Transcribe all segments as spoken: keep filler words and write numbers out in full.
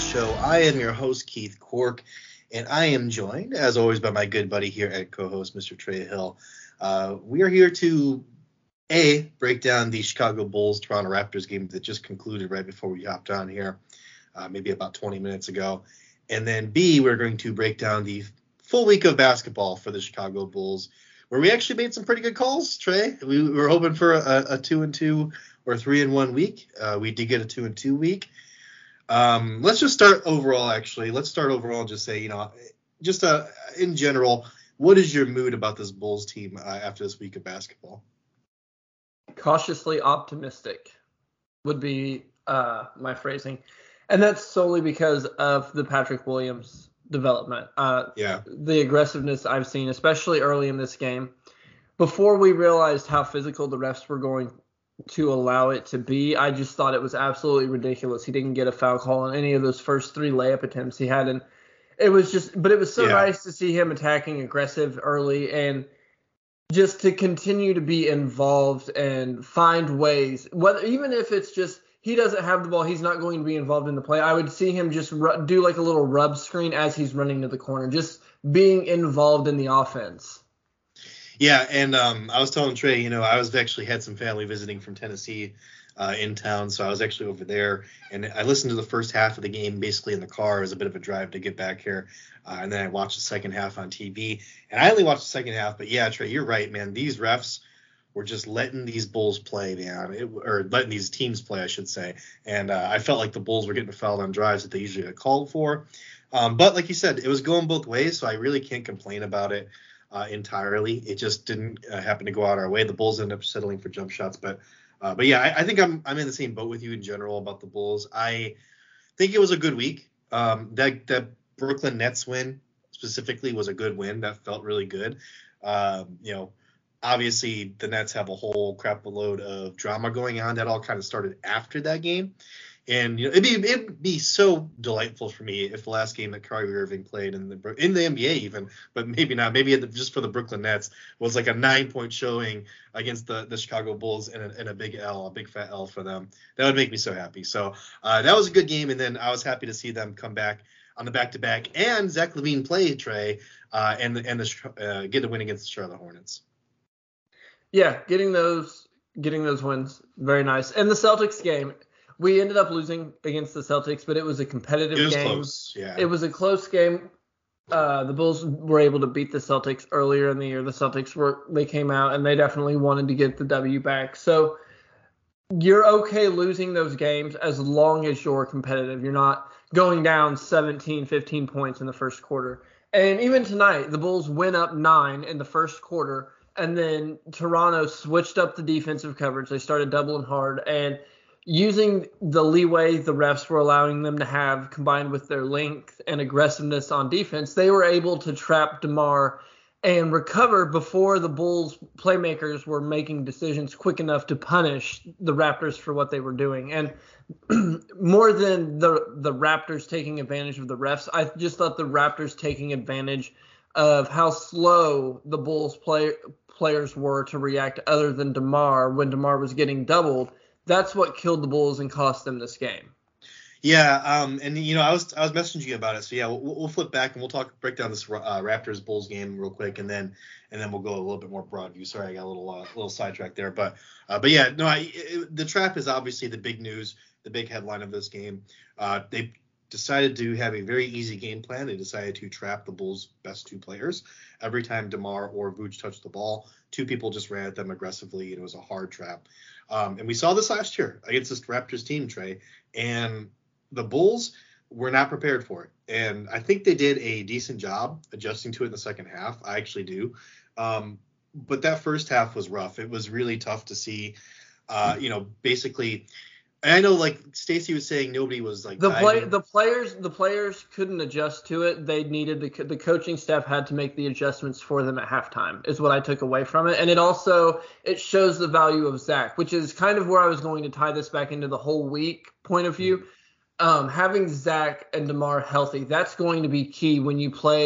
Show. I am your host, Keith Cork, and I am joined, as always, by my good buddy here and co-host, Mister Trey Hill. Uh, we are here to, A, break down the Chicago Bulls-Toronto Raptors game that just concluded right before we hopped on here, uh, maybe about twenty minutes ago. And then, B, we're going to break down the full week of basketball for the Chicago Bulls, where we actually made some pretty good calls, Trey. We were hoping for a, a two and two or three and one week. Uh, we did get a two and two week. Um, let's just start overall, actually. Let's start overall and just say, you know, just uh, in general, what is your mood about this Bulls team uh, after this week of basketball? Cautiously optimistic would be uh, my phrasing. And that's solely because of the Patrick Williams development. Uh, yeah. The aggressiveness I've seen, especially early in this game. Before we realized how physical the refs were going to allow it to be, I just thought it was absolutely ridiculous. He didn't get a foul call on any of those first three layup attempts he had. And it was just, but it was so yeah. nice to see him attacking aggressive early and just to continue to be involved and find ways, whether even if it's just he doesn't have the ball, he's not going to be involved in the play. I would see him just ru- do like a little rub screen as he's running to the corner, just being involved in the offense. Yeah, and um, I was telling Trey, you know, I was actually had some family visiting from Tennessee uh, in town, so I was actually over there, and I listened to the first half of the game basically in the car. It was a bit of a drive to get back here, uh, and then I watched the second half on T V, and I only watched the second half, but yeah, Trey, you're right, man. These refs were just letting these Bulls play, man, it, or letting these teams play, I should say, and uh, I felt like the Bulls were getting fouled on drives that they usually get called for, um, but like you said, it was going both ways, so I really can't complain about it. Uh, entirely. It just didn't uh, happen to go out our way. The Bulls ended up settling for jump shots, but uh, but yeah, I, I think I'm I'm in the same boat with you in general about the Bulls. I think it was a good week. Um, that that Brooklyn Nets win specifically was a good win. That felt really good. Um, you know, obviously the Nets have a whole crap load of drama going on. That all kind of started after that game. And you know, it'd be it'd be so delightful for me if the last game that Kyrie Irving played in the in the N B A even, but maybe not, maybe the, just for the Brooklyn Nets was like a nine point showing against the, the Chicago Bulls and a, and a big L, a big fat L for them. That would make me so happy. So uh, that was a good game, and then I was happy to see them come back on the back to back and Zach LaVine play Trey uh, and and the, uh, get the win against the Charlotte Hornets. Yeah, getting those getting those wins, very nice. And the Celtics game. We ended up losing against the Celtics, but it was a competitive it was game. Close, yeah. It was a close game. Uh, the Bulls were able to beat the Celtics earlier in the year. The Celtics were they came out and they definitely wanted to get the W back. So you're okay losing those games as long as you're competitive. You're not going down seventeen, fifteen points in the first quarter. And even tonight, the Bulls went up nine in the first quarter, and then Toronto switched up the defensive coverage. They started doubling hard, and using the leeway the refs were allowing them to have combined with their length and aggressiveness on defense, they were able to trap DeMar and recover before the Bulls playmakers were making decisions quick enough to punish the Raptors for what they were doing. And more than the, the Raptors taking advantage of the refs, I just thought the Raptors taking advantage of how slow the Bulls play, players were to react other than DeMar when DeMar was getting doubled. That's what killed the Bulls and cost them this game. Yeah, um, and you know, I was I was messaging you about it. So yeah, we'll, we'll flip back and we'll talk break down this uh, Raptors Bulls game real quick, and then and then we'll go a little bit more broad view. Sorry, I got a little uh, little sidetracked there, but uh, but yeah, no, I, it, the trap is obviously the big news, the big headline of this game. Uh, they decided to have a very easy game plan. They decided to trap the Bulls' best two players. Every time DeMar or Vooch touched the ball, two people just ran at them aggressively, and it was a hard trap. Um, and we saw this last year against this Raptors team, Trey, and the Bulls were not prepared for it. And I think they did a decent job adjusting to it in the second half. I actually do. Um, but that first half was rough. It was really tough to see, uh, you know, basically – and I know, like Stacey was saying, nobody was like the play. The players, the players couldn't adjust to it. They needed the the coaching staff had to make the adjustments for them at halftime. Is what I took away from it, and it also it shows the value of Zach, which is kind of where I was going to tie this back into the whole week point of view. Um, having Zach and DeMar healthy, that's going to be key when you play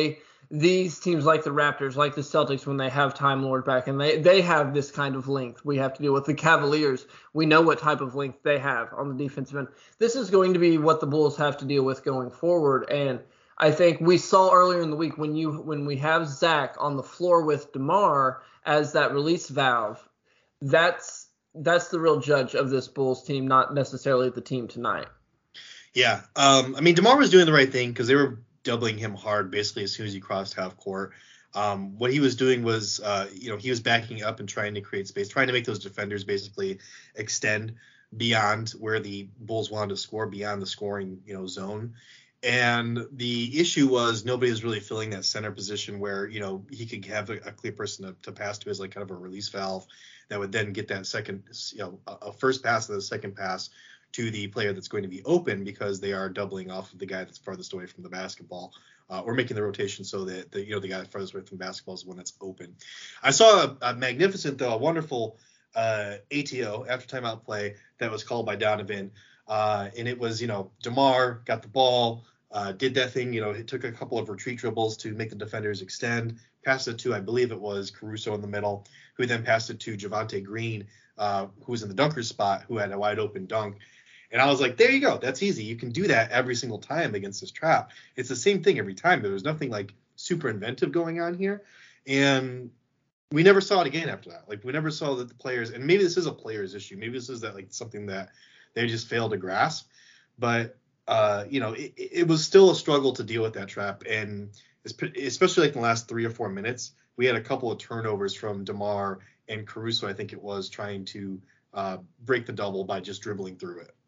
these teams like the Raptors, like the Celtics, when they have Time Lord back, and they, they have this kind of length we have to deal with. The Cavaliers, we know what type of length they have on the defensive end. This is going to be what the Bulls have to deal with going forward. And I think we saw earlier in the week when you when we have Zach on the floor with DeMar as that release valve, that's that's the real judge of this Bulls team, not necessarily the team tonight. Yeah, um, I mean, DeMar was doing the right thing because they were doubling him hard basically as soon as he crossed half court. Um, what he was doing was, uh, you know, he was backing up and trying to create space, trying to make those defenders basically extend beyond where the Bulls wanted to score, beyond the scoring, you know, zone. And the issue was nobody was really filling that center position where, you know, he could have a, a clear person to, to pass to as like kind of a release valve that would then get that second, you know, a, a first pass and a second pass to the player that's going to be open because they are doubling off of the guy that's farthest away from the basketball, uh, or making the rotation so that the, you know, the guy farthest away from the basketball is the one that's open. I saw a, a magnificent, though, a wonderful uh, A T O after timeout play that was called by Donovan. Uh, and it was, you know, DeMar got the ball, uh, did that thing, you know, it took a couple of retreat dribbles to make the defenders extend, passed it to, I believe it was Caruso in the middle, who then passed it to Javonte Green, uh, who was in the dunker spot, who had a wide open dunk. And I was like, there you go. That's easy. You can do that every single time against this trap. It's the same thing every time. There was nothing like super inventive going on here. And we never saw it again after that. Like we never saw that the players, and maybe this is a players issue. Maybe this is that like something that they just failed to grasp. But, uh, you know, it, it was still a struggle to deal with that trap. And especially like in the last three or four minutes, we had a couple of turnovers from DeMar and Caruso, I think it was, trying to uh, break the double by just dribbling through it.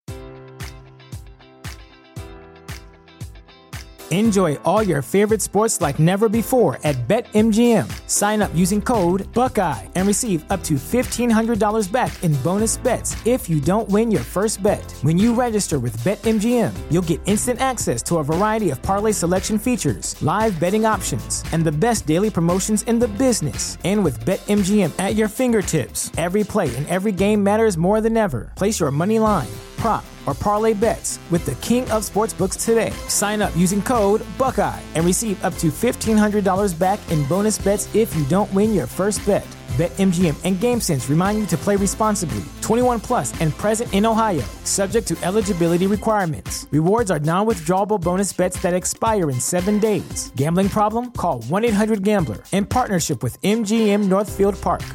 Enjoy all your favorite sports like never before at BetMGM. Sign up using code Buckeye and receive up to fifteen hundred dollars back in bonus bets if you don't win your first bet. When you register with BetMGM, you'll get instant access to a variety of parlay selection features, live betting options, and the best daily promotions in the business. And with BetMGM at your fingertips, every play and every game matters more than ever. Place your money line, prop, or parlay bets with the king of sportsbooks today. Sign up using code Buckeye and receive up to fifteen hundred dollars back in bonus bets if you don't win your first bet. BetMGM and GameSense remind you to play responsibly. twenty-one plus and present in Ohio, subject to eligibility requirements. Rewards are non-withdrawable bonus bets that expire in seven days. Gambling problem? Call one eight hundred gambler in partnership with M G M Northfield Park.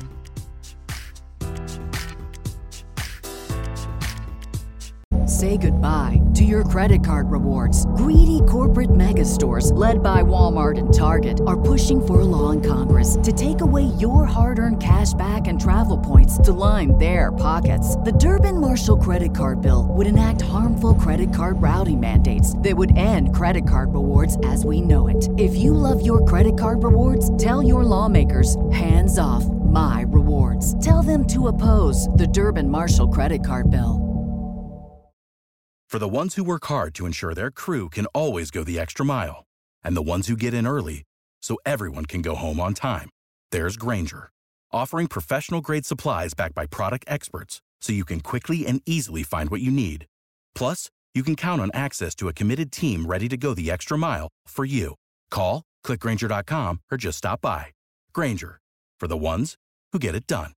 Say goodbye to your credit card rewards. Greedy corporate mega stores, led by Walmart and Target, are pushing for a law in Congress to take away your hard-earned cash back and travel points to line their pockets. The Durbin-Marshall credit card bill would enact harmful credit card routing mandates that would end credit card rewards as we know it. If you love your credit card rewards, tell your lawmakers, hands off my rewards. Tell them to oppose the Durbin-Marshall credit card bill. For the ones who work hard to ensure their crew can always go the extra mile, and the ones who get in early so everyone can go home on time, there's Grainger, offering professional-grade supplies backed by product experts so you can quickly and easily find what you need. Plus, you can count on access to a committed team ready to go the extra mile for you. Call, click Grainger dot com, or just stop by. Grainger, for the ones who get it done.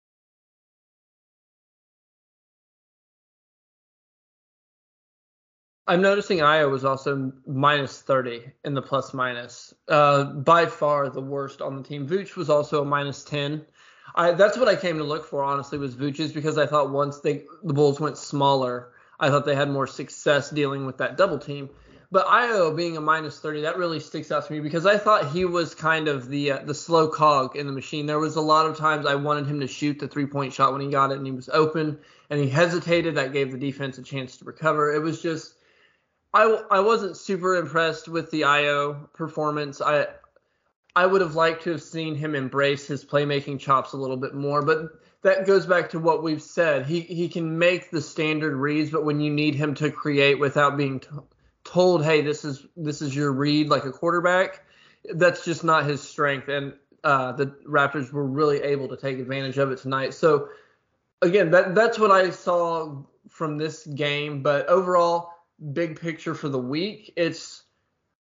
I'm noticing Iowa was also minus thirty in the plus minus. Uh, by far the worst on the team. Vooch was also a minus ten. I, that's what I came to look for, honestly, was Vooch's, because I thought once they the Bulls went smaller, I thought they had more success dealing with that double team. But Iowa being a minus thirty, that really sticks out to me because I thought he was kind of the uh, the slow cog in the machine. There was a lot of times I wanted him to shoot the three-point shot when he got it and he was open and he hesitated. That gave the defense a chance to recover. It was just I, I wasn't super impressed with the Io performance. I I would have liked to have seen him embrace his playmaking chops a little bit more, but that goes back to what we've said. He he can make the standard reads, but when you need him to create without being t- told, hey, this is this is your read like a quarterback, that's just not his strength. And uh, the Raptors were really able to take advantage of it tonight. So again, that that's what I saw from this game. But overall, big picture for the week, it's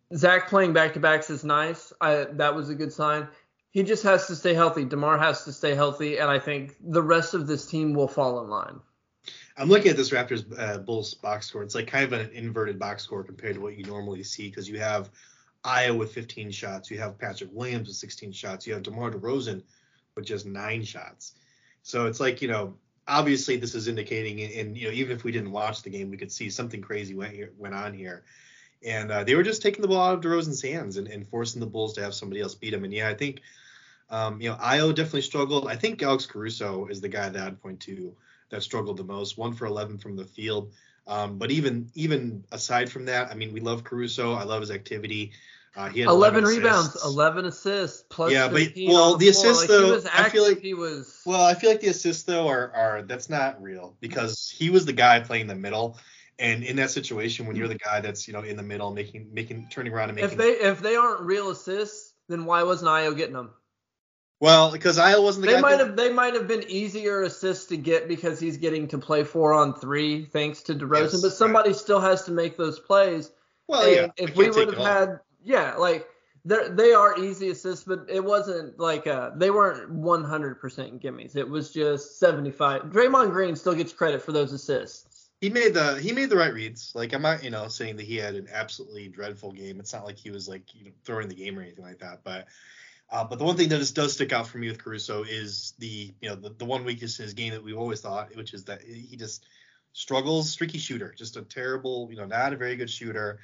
Zach playing back-to-backs is nice. I, that was a good sign. He just has to stay healthy. DeMar has to stay healthy, and I think the rest of this team will fall in line. I'm looking at this Raptors uh, Bulls box score. It's like kind of an inverted box score compared to what you normally see because you have Ayo with fifteen shots, you have Patrick Williams with sixteen shots, you have DeMar DeRozan with just nine shots. So it's like, you know, obviously this is indicating, and you know, even if we didn't watch the game, we could see something crazy went here, went on here. And uh, they were just taking the ball out of DeRozan's hands and, and forcing the Bulls to have somebody else beat him. And yeah, I think, um, you know, Ayo definitely struggled. I think Alex Caruso is the guy that I'd point to that struggled the most, one for eleven from the field. Um, but even even aside from that, I mean, we love Caruso. I love his activity. Uh, he had eleven, eleven rebounds, assists. eleven assists, plus yeah, but fifteen well, on the, the assists like, though, he was active, I feel like he was. Well, I feel like the assists though are are that's not real because he was the guy playing the middle, and in that situation when you're the guy that's you know in the middle making making turning around and making. If they if they aren't real assists, then why wasn't Ayo getting them? Well, because Ayo wasn't the they guy. Might that, have, they might have been easier assists to get because he's getting to play four on three thanks to DeRozan, Yes, but somebody right. still has to make those plays. Well, and yeah. If I we can't would take have it all. had, yeah, like they they are easy assists, but it wasn't like uh they weren't one hundred percent gimmies. It was just seventy-five. Draymond Green still gets credit for those assists. He made the he made the right reads. Like I'm not you know saying that he had an absolutely dreadful game. It's not like he was like you know throwing the game or anything like that, but. Uh, but the one thing that is, does stick out for me with Caruso is the you know the, the one weakness in his game that we've always thought, which is that he just struggles, streaky shooter, just a terrible, you know, not a very good shooter.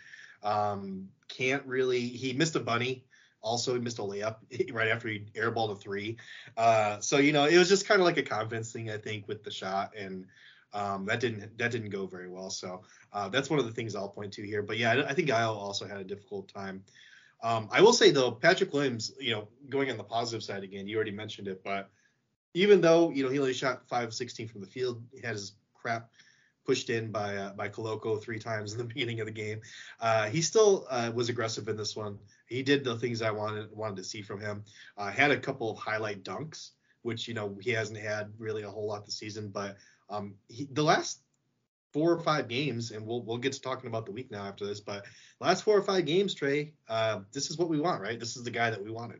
Um, can't really. He missed a bunny. Also, he missed a layup right after he airballed a three. Uh, so you know, it was just kind of like a confidence thing, I think, with the shot, and um, that didn't that didn't go very well. So uh, that's one of the things I'll point to here. But yeah, I, I think Ayo also had a difficult time. Um, I will say, though, Patrick Williams, you know, going on the positive side again, you already mentioned it, but even though, you know, he only shot five of sixteen from the field, he had his crap pushed in by uh, by Koloko three times in the beginning of the game. Uh, he still uh, was aggressive in this one. He did the things I wanted wanted to see from him. Uh, had a couple of highlight dunks, which, you know, he hasn't had really a whole lot this season, but um, he, the last four or five games, and we'll we'll get to talking about the week now after this, but last four or five games, Trey, uh, this is what we want, right? This is the guy that we wanted.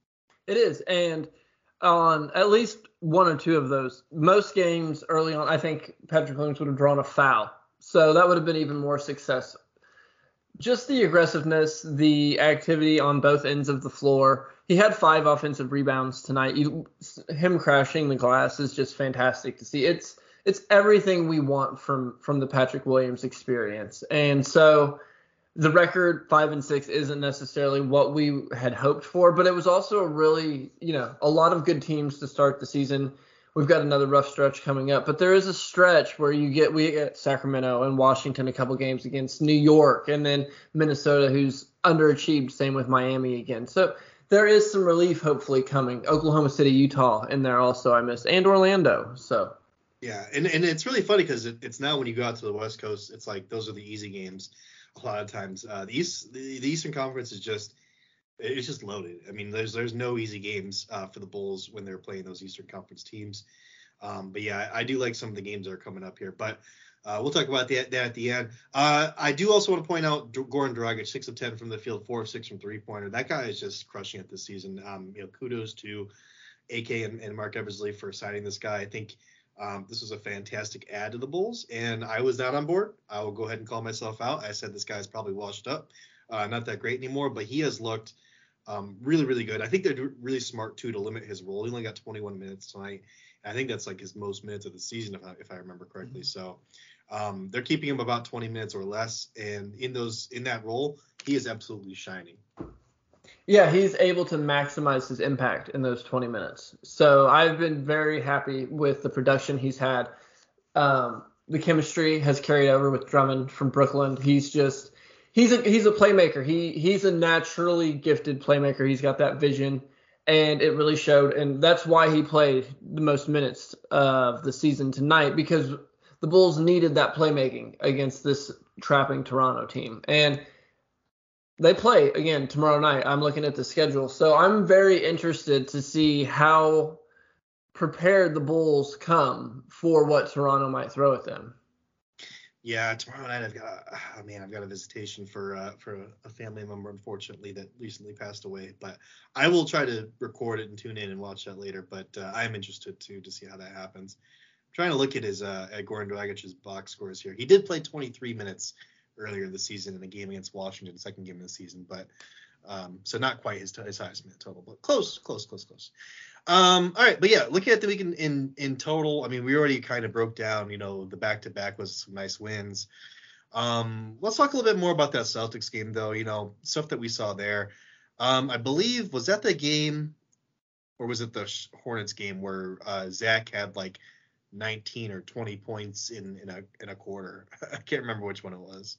It is, and on at least one or two of those, most games early on, I think Patrick Williams would have drawn a foul, so that would have been even more success. Just the aggressiveness, the activity on both ends of the floor. He had five offensive rebounds tonight. You, him crashing the glass is just fantastic to see. It's It's everything we want from, from the Patrick Williams experience. And so the record five and six isn't necessarily what we had hoped for, but it was also a really, you know, a lot of good teams to start the season. We've got another rough stretch coming up, but there is a stretch where you get, we get Sacramento and Washington, a couple games against New York, and then Minnesota, who's underachieved. Same with Miami again. So there is some relief hopefully coming. Oklahoma City, Utah in there also I missed, and Orlando. So. Yeah, and, and it's really funny because it, it's now when you go out to the West Coast, it's like those are the easy games a lot of times. Uh, the East, the, the Eastern Conference is just it's just loaded. I mean, there's there's no easy games uh, for the Bulls when they're playing those Eastern Conference teams. Um, but yeah, I, I do like some of the games that are coming up here. But uh, we'll talk about that, that at the end. Uh, I do also want to point out Goran Dragic, six of ten from the field, four of six from three pointer. That guy is just crushing it this season. Um, you know, kudos to A K and, and Mark Eversley for signing this guy. I think. Um, this was a fantastic add to the Bulls, and I was not on board. I will go ahead and call myself out. I said this guy's probably washed up, uh, not that great anymore, but he has looked um, really, really good. I think they're really smart, too, to limit his role. He only got twenty-one minutes tonight. I think that's like his most minutes of the season, if I, if I remember correctly. Mm-hmm. So um, they're keeping him about twenty minutes or less, and in those in that role, he is absolutely shining. Yeah, he's able to maximize his impact in those twenty minutes. So I've been very happy with the production he's had. Um, the chemistry has carried over with Drummond from Brooklyn. He's just he's a he's a playmaker. He he's a naturally gifted playmaker. He's got that vision, and it really showed. And that's why he played the most minutes of the season tonight, because the Bulls needed that playmaking against this trapping Toronto team. And they play again tomorrow night. I'm looking at the schedule. So I'm very interested to see how prepared the Bulls come for what Toronto might throw at them. Yeah, tomorrow night I've got a, oh man, I've got a visitation for uh, for a family member, unfortunately, that recently passed away. But I will try to record it and tune in and watch that later. But uh, I'm interested too to see how that happens. I'm trying to look at his uh, at Goran Dragic's box scores here. He did play twenty-three minutes earlier this season in a game against Washington, second game of the season, but um, so not quite his, his highest minute total, but close, close, close, close. Um, all right, but yeah, looking at the week in, in in total, I mean, we already kind of broke down, you know, the back-to-back was some nice wins. Um, let's talk a little bit more about that Celtics game, though, you know, stuff that we saw there. Um, I believe, was that the game, or was it the Hornets game where uh, Zach had like nineteen or twenty points in, in a in a quarter? I can't remember which one it was.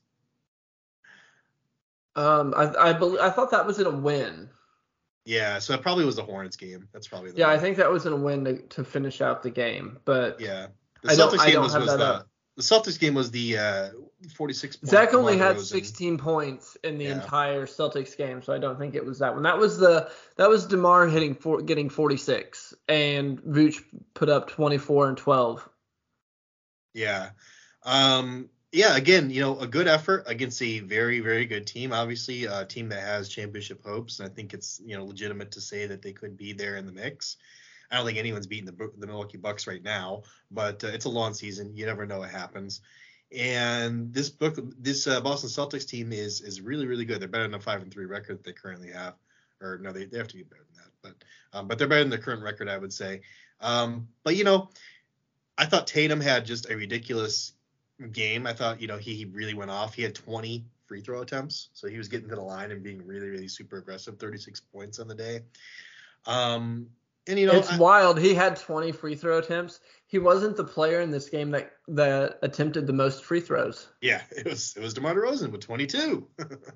Um, I I, be- I thought that was in a win. Yeah, so it probably was the Hornets game. That's probably the Yeah, one. I think that was in a win to, to finish out the game. But yeah, the I Celtics don't, I game don't was, have was that the up. the Celtics game was the uh, forty-six. Zach only DeMar had DeRozan. sixteen points in the Yeah. entire Celtics game, so I don't think it was that one. That was the that was DeMar hitting for, getting forty-six, and Vooch put up twenty-four and twelve. Yeah. Um, yeah, again, you know, a good effort against a very, very good team, obviously, a team that has championship hopes. And I think it's, you know, legitimate to say that they could be there in the mix. I don't think anyone's beating the, the Milwaukee Bucks right now, but uh, it's a long season. You never know what happens. And this book, this uh, Boston Celtics team is is really, really good. They're better than the five and three record that they currently have. Or no, they, they have to be better than that. But um, but they're better than the current record, I would say. Um, but, you know, I thought Tatum had just a ridiculous game. I thought, you know, he, he really went off. He had twenty free throw attempts. So he was getting to the line and being really, really super aggressive. thirty-six points on the day. Um, and, you know, It's I, wild. He had twenty free throw attempts. He wasn't the player in this game that that attempted the most free throws. yeah, it was it was DeMar DeRozan with twenty-two.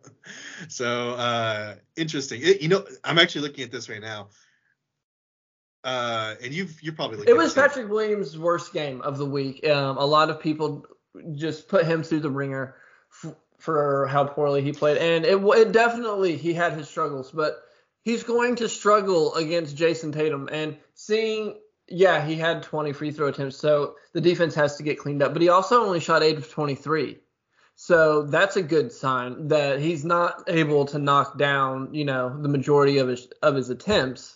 So uh, interesting. It, you know, I'm actually looking at this right now. Uh, and you've you're probably looking It at was the same- Patrick Williams' worst game of the week. Um, a lot of people just put him through the ringer f- for how poorly he played, and it, it definitely he had his struggles, but he's going to struggle against Jason Tatum. And seeing, yeah, he had twenty free throw attempts, so the defense has to get cleaned up. But he also only shot eight of twenty-three, so that's a good sign that he's not able to knock down, you know, the majority of his of his attempts.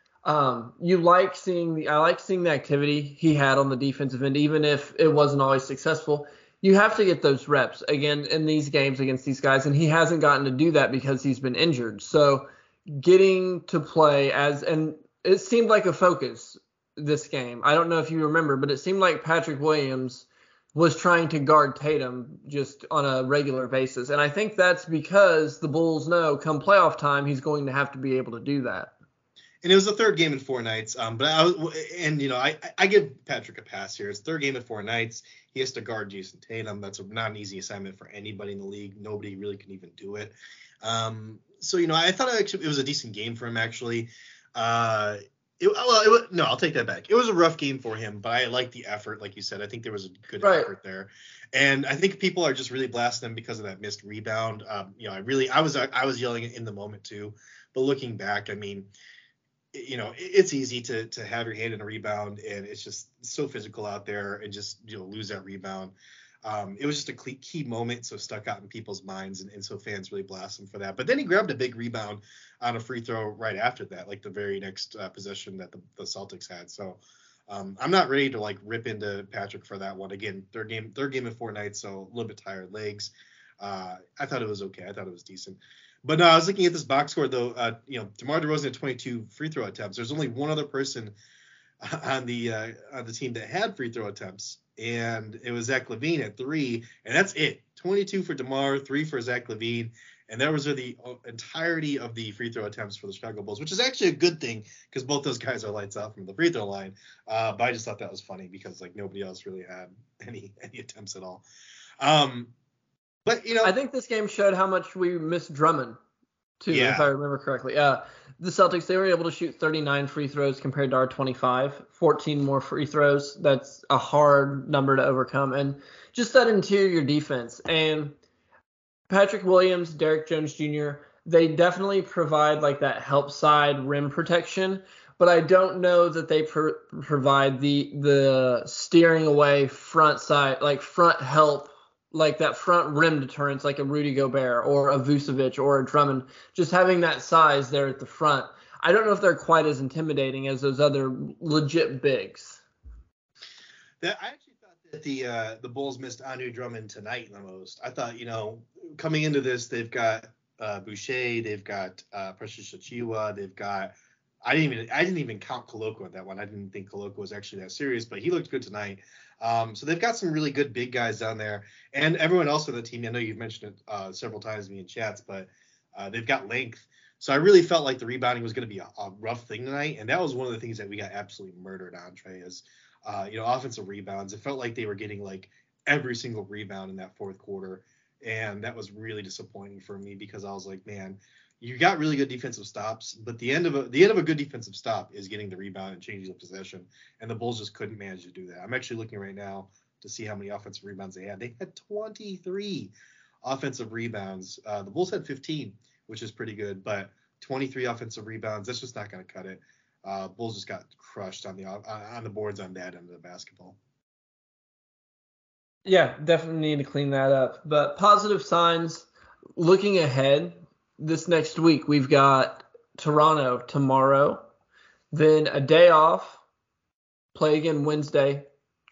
Um, you like seeing the I like seeing the activity he had on the defensive end, even if it wasn't always successful. You have to get those reps again in these games against these guys, and he hasn't gotten to do that because he's been injured. So getting to play as and it seemed like a focus this game. I don't know if you remember, but it seemed like Patrick Williams was trying to guard Tatum just on a regular basis, and I think that's because the Bulls know come playoff time he's going to have to be able to do that. And it was the third game in four nights. Um, but I was, and you know, I, I give Patrick a pass here. It's third game in four nights. He has to guard Jason Tatum. That's not an easy assignment for anybody in the league. Nobody really can even do it. Um, so you know, I thought actually it was a decent game for him. Actually, uh, it, well, it was, no, I'll take that back. It was a rough game for him, but I like the effort, like you said. I think there was a good Right. effort there, and I think people are just really blasting him because of that missed rebound. Um, you know, I really, I was, I was yelling in the moment too, but looking back, I mean. You know, it's easy to to have your hand in a rebound, and it's just so physical out there, and just you know lose that rebound. Um, it was just a key moment, so stuck out in people's minds, and, and so fans really blast him for that. But then he grabbed a big rebound on a free throw right after that, like the very next uh, possession that the, the Celtics had. So um, I'm not ready to like rip into Patrick for that one. Again, third game, third game in four nights, so a little bit tired legs. Uh, I thought it was okay. I thought it was decent. But no, I was looking at this box score though. Uh, you know, DeMar DeRozan had twenty-two free throw attempts. There's only one other person on the uh, on the team that had free throw attempts, and it was Zach LaVine at three, and that's it. twenty-two for DeMar, three for Zach LaVine, and that was the entirety of the free throw attempts for the Chicago Bulls, which is actually a good thing because both those guys are lights out from the free throw line. Uh, but I just thought that was funny because like nobody else really had any any attempts at all. Um, But, you know, I think this game showed how much we missed Drummond, too, Yeah. if I remember correctly. Uh, the Celtics, they were able to shoot thirty-nine free throws compared to our twenty-five, fourteen more free throws. That's a hard number to overcome. And just that interior defense. And Patrick Williams, Derek Jones Junior, they definitely provide like that help side rim protection. But I don't know that they pr- provide the the steering away front side, like front help like that front rim deterrence, like a Rudy Gobert or a Vucevic or a Drummond, just having that size there at the front. I don't know if they're quite as intimidating as those other legit bigs. That, I actually thought that the uh, the Bulls missed Andre Drummond tonight the most. I thought, you know, coming into this, they've got uh, Boucher, they've got uh, Precious Achiuwa, they've got I didn't even I didn't even count Koloko at that one. I didn't think Koloko was actually that serious, but he looked good tonight. Um, so they've got some really good big guys down there, and everyone else on the team. I know you've mentioned it uh, several times to me in chats, but uh, they've got length. So I really felt like the rebounding was going to be a, a rough thing tonight, and that was one of the things that we got absolutely murdered on, Trey, is uh, you know, offensive rebounds. It felt like they were getting like every single rebound in that fourth quarter, and that was really disappointing for me because I was like, man, you got really good defensive stops, but the end of a the end of a good defensive stop is getting the rebound and changing the possession, and the Bulls just couldn't manage to do that. I'm actually looking right now to see how many offensive rebounds they had. They had twenty-three offensive rebounds. Uh, the Bulls had fifteen, which is pretty good, but twenty-three offensive rebounds, that's just not going to cut it. Uh, Bulls just got crushed on the on the boards on that end of the basketball. Yeah, definitely need to clean that up. But positive signs, looking ahead, this next week we've got Toronto tomorrow, then a day off, play again Wednesday,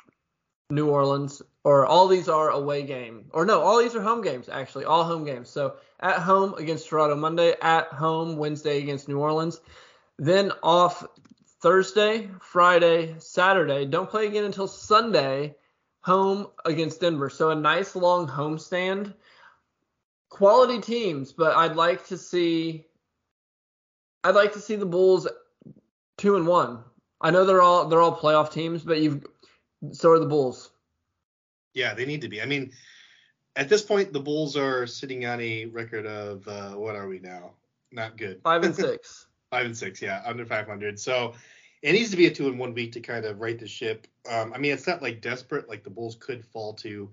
New Orleans, or all these are away game. Or no, all these are home games, actually, all home games. So at home against Toronto Monday, at home Wednesday against New Orleans, then off Thursday, Friday, Saturday. Don't play again until Sunday, home against Denver. So a nice long homestand. Quality teams, but I'd like to see I'd like to see the Bulls two and one. I know they're all they're all playoff teams, but you've so are the Bulls. Yeah, they need to be. I mean, at this point, the Bulls are sitting on a record of uh, what are we now? Not good. Five and six. Five and six, yeah, under five hundred. So it needs to be a two and one week to kind of right the ship. Um, I mean, it's not like desperate. Like the Bulls could fall to,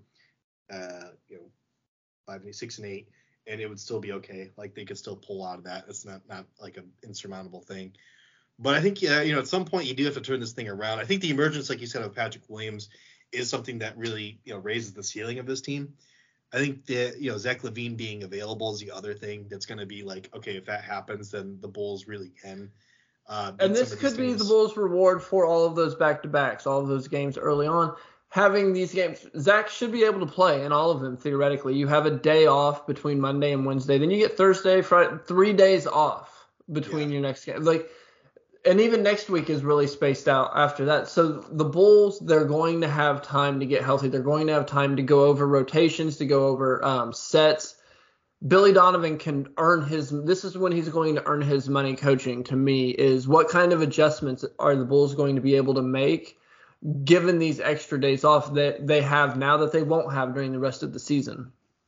uh, you know, five and eight, six and eight, and it would still be okay. Like they could still pull out of that. It's not not like an insurmountable thing. But I think yeah, you know, at some point you do have to turn this thing around. I think the emergence, like you said, of Patrick Williams is something that really, you know, raises the ceiling of this team. I think that, you know, Zach LaVine being available is the other thing that's going to be like, okay, if that happens, then the Bulls really can. Uh, and this could be the Bulls' reward for all of those back-to-backs, all of those games early on. Having these games, Zach should be able to play in all of them, theoretically. You have a day off between Monday and Wednesday. Then you get Thursday, Friday, three days off between yeah. your next game. Like, and even next week is really spaced out after that. So the Bulls, they're going to have time to get healthy. They're going to have time to go over rotations, to go over um, sets. Billy Donovan can earn his – this is when he's going to earn his money coaching, to me, is what kind of adjustments are the Bulls going to be able to make given these extra days off that they have now that they won't have during the rest of the season.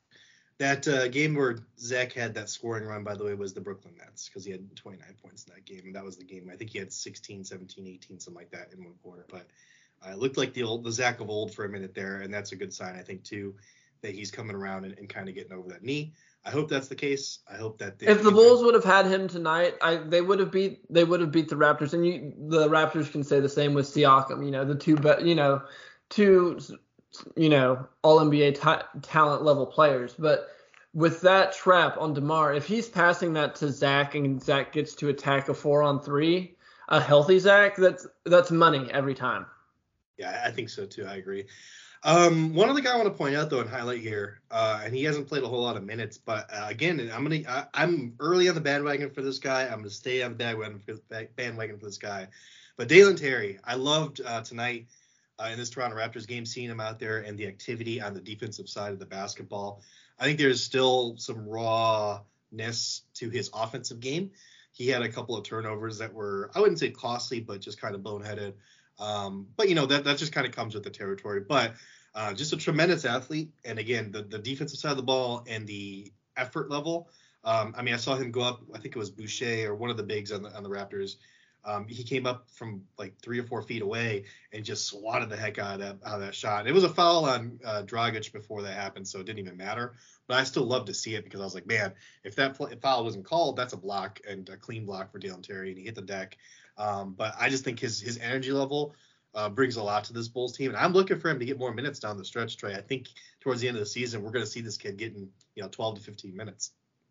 That uh, game where Zach had that scoring run, by the way, was the Brooklyn Nets because he had twenty-nine points in that game. And that was the game. I think he had sixteen, seventeen, eighteen, something like that in one quarter. But uh, it looked like the old the Zach of old for a minute there, and that's a good sign, I think, too, that he's coming around and, and kind of getting over that knee. I hope that's the case. I hope that they, if the Bulls would have had him tonight, I they would have beat they would have beat the Raptors, and you the Raptors can say the same with Siakam. You know, the two you know two you know all N B A t- talent level players, but with that trap on DeMar, if he's passing that to Zach and Zach gets to attack a four on three, a healthy Zach, that's that's money every time. Yeah, I think so too. I agree. Um, one other guy I want to point out though and highlight here, uh, and he hasn't played a whole lot of minutes, but uh, again, I'm gonna I, I'm early on the bandwagon for this guy. I'm gonna stay on the bandwagon for, bandwagon for this guy. But Dalen Terry, I loved uh, tonight uh, in this Toronto Raptors game, seeing him out there and the activity on the defensive side of the basketball. I think there's still some rawness to his offensive game. He had a couple of turnovers that were, I wouldn't say costly, but just kind of boneheaded. Um, but, you know, that, that just kind of comes with the territory. But uh, just a tremendous athlete. And, again, the, the defensive side of the ball and the effort level. Um, I mean, I saw him go up, I think it was Boucher or one of the bigs on the, on the Raptors. Um, he came up from like three or four feet away and just swatted the heck out of that, out of that shot. It was a foul on uh, Dragic before that happened, so it didn't even matter. But I still love to see it because I was like, man, if that if foul wasn't called, that's a block and a clean block for Dalen Terry, and he hit the deck. Um, but I just think his his energy level uh, brings a lot to this Bulls team, and I'm looking for him to get more minutes down the stretch, Trey. I think towards the end of the season, we're going to see this kid getting, you know, twelve to fifteen minutes.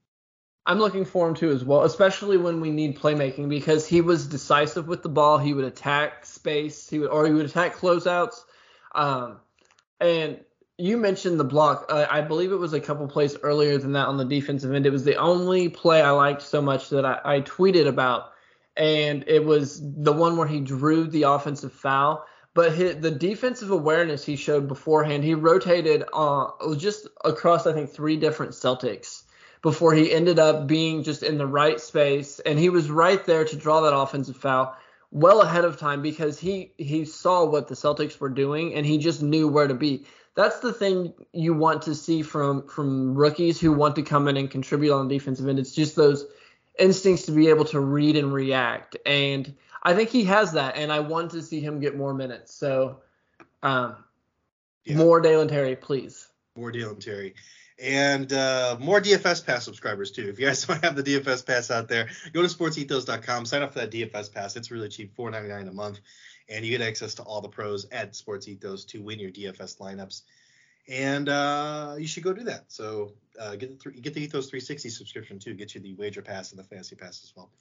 I'm looking for him too as well, especially when we need playmaking, because he was decisive with the ball. He would attack space, he would, or he would attack closeouts. Um, and you mentioned the block. Uh, I believe it was a couple plays earlier than that on the defensive end. It was the only play I liked so much that I, I tweeted about, and it was the one where he drew the offensive foul. But his, the defensive awareness he showed beforehand, he rotated uh, just across, I think, three different Celtics before he ended up being just in the right space. And he was right there to draw that offensive foul well ahead of time, because he, he saw what the Celtics were doing, and he just knew where to be. That's the thing you want to see from, from rookies who want to come in and contribute on the defensive end. It's just those instincts to be able to read and react. And I think he has that, and I want to see him get more minutes. So um, yeah. more Dalen Terry, please. More Dalen Terry. And uh, more D F S Pass subscribers, too. If you guys don't have the D F S Pass out there, go to sports ethos dot com, sign up for that D F S Pass. It's really cheap, four ninety-nine a month. And you get access to all the pros at Sports Ethos to win your D F S lineups. And uh, you should go do that. So uh, get the th- get the Ethos three sixty subscription, too. Get you the Wager Pass and the Fantasy Pass as well.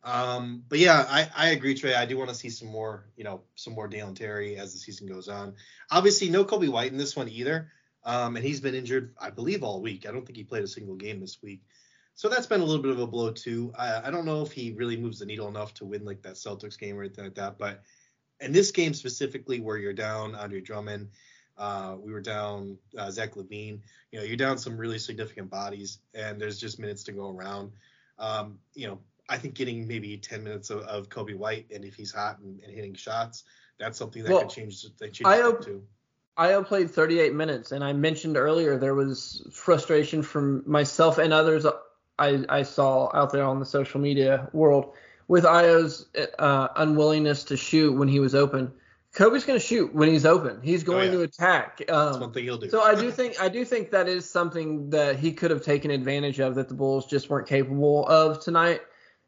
Um, but, yeah, I, I agree, Trey. I do want to see some more, you know, some more Dalen Terry as the season goes on. Obviously, no Coby White in this one either. Um, and he's been injured, I believe, all week. I don't think he played a single game this week. So that's been a little bit of a blow, too. I, I don't know if he really moves the needle enough to win, like, that Celtics game or anything like that. But in this game specifically, where you're down Andre Drummond, uh, we were down uh, Zach LaVine, you know, you're down some really significant bodies, and there's just minutes to go around. Um, you know, I think getting maybe ten minutes of, of Coby White, and if he's hot and, and hitting shots, that's something that well, could change, that change Ayo, too. Ayo played thirty-eight minutes, and I mentioned earlier there was frustration from myself and others I, I saw out there on the social media world with Ayo's uh, unwillingness to shoot when he was open. Coby's going to shoot when he's open. He's going oh, yeah. to attack. Um, That's one thing he'll do. So I do think I do think that is something that he could have taken advantage of that the Bulls just weren't capable of tonight,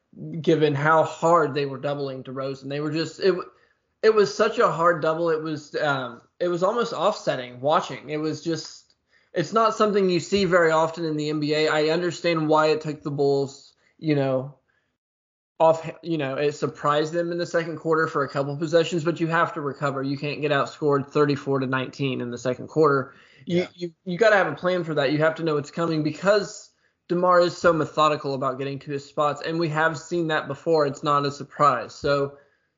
given how hard they were doubling DeRozan. They were just it. It was such a hard double. It was um, it was almost offsetting watching. It was just it's not something you see very often in the N B A. I understand why it took the Bulls, you know, off, you know, it surprised them in the second quarter for a couple possessions, but you have to recover. You can't get outscored thirty-four to nineteen in the second quarter. You yeah. you, you got to have a plan for that. You have to know it's coming, because DeMar is so methodical about getting to his spots, and we have seen that before. It's not a surprise. So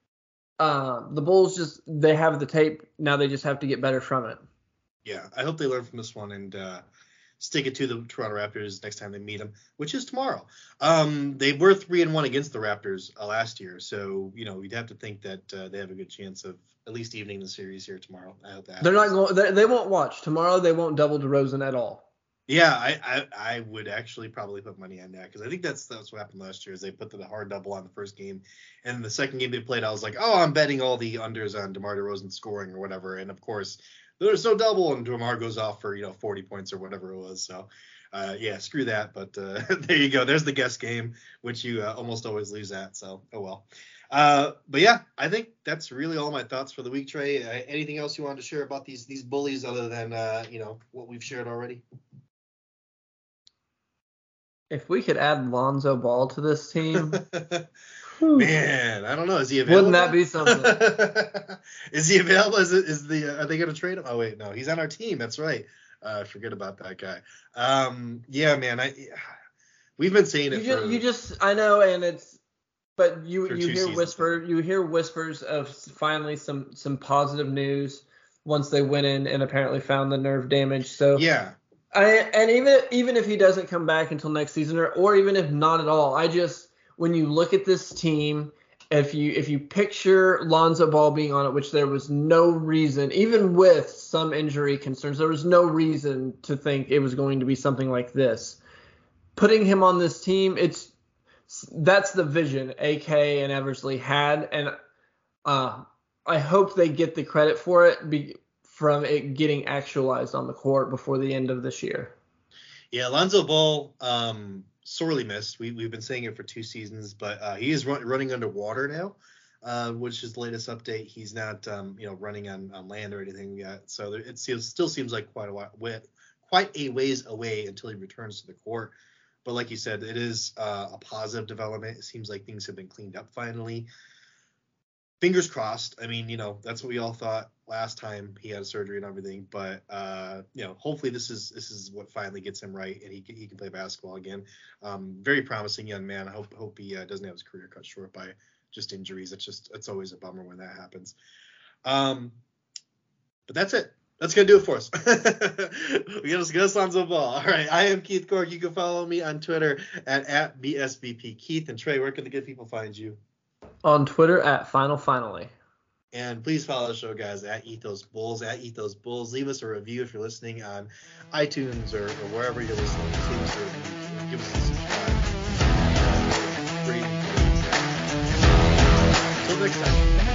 uh, the Bulls just, they have the tape. Now they just have to get better from it. Yeah, I hope they learn from this one and uh, stick it to the Toronto Raptors next time they meet them, which is tomorrow. Um, they were three and one against the Raptors uh, last year, so you know you'd have to think that uh, they have a good chance of at least evening the series here tomorrow. I hope that. They're not going. They, they won't watch tomorrow. They won't double DeRozan at all. Yeah, I, I, I would actually probably put money on that, because I think that's that's what happened last year is they put the hard double on the first game, and the second game they played, I was like, oh, I'm betting all the unders on DeMar DeRozan scoring or whatever, and of course there's no double, and DeMar goes off for you know forty points or whatever it was. So uh, yeah, screw that. But uh, there you go. There's the guess game, which you uh, almost always lose at. So oh well. Uh, but yeah, I think that's really all my thoughts for the week, Trey. Uh, anything else you wanted to share about these these bullies other than uh, you know what we've shared already? If we could add Lonzo Ball to this team, man, I don't know. Is he available? Wouldn't that be something? Is he available? Is it, is the uh, are they going to trade him? Oh wait, no, he's on our team. That's right. Uh, forget about that guy. Um, yeah, man, I we've been saying it. You for, just, you just, I know, and it's, but you you hear seasons. whisper, you hear whispers of finally some some positive news once they went in and apparently found the nerve damage. So yeah. I, and even even if he doesn't come back until next season, or, or even if not at all, I just, when you look at this team, if you if you picture Lonzo Ball being on it, which there was no reason, even with some injury concerns, there was no reason to think it was going to be something like this. Putting him on this team, it's that's the vision A K and Eversley had, and uh, I hope they get the credit for it. Be, from it getting actualized on the court before the end of this year. Yeah, Lonzo Ball, um, sorely missed. We, we've been saying it for two seasons, but uh, he is run, running underwater now. uh, which is the latest update. He's not, um, you know, running on, on land or anything yet. So there, it seems, still seems like quite a while, quite a ways away until he returns to the court. But like you said, it is uh, a positive development. It seems like things have been cleaned up finally. Fingers crossed. I mean, you know, that's what we all thought last time he had surgery and everything. But uh, you know, hopefully this is this is what finally gets him right, and he can, he can play basketball again. Um, very promising young man. I hope hope he uh, doesn't have his career cut short by just injuries. It's just it's always a bummer when that happens. Um, but that's it. That's going to do it for us. We got us, get us on the ball. All right. I am Keith Cork. You can follow me on Twitter at, at B S B P Keith. And Trey, where can the good people find you? On Twitter at Final Finally. And please follow the show, guys, at Ethos Bulls, at Ethos Bulls. Leave us a review if you're listening on iTunes or, or wherever you're listening. Leave us a review. Give us a subscribe. Until next time.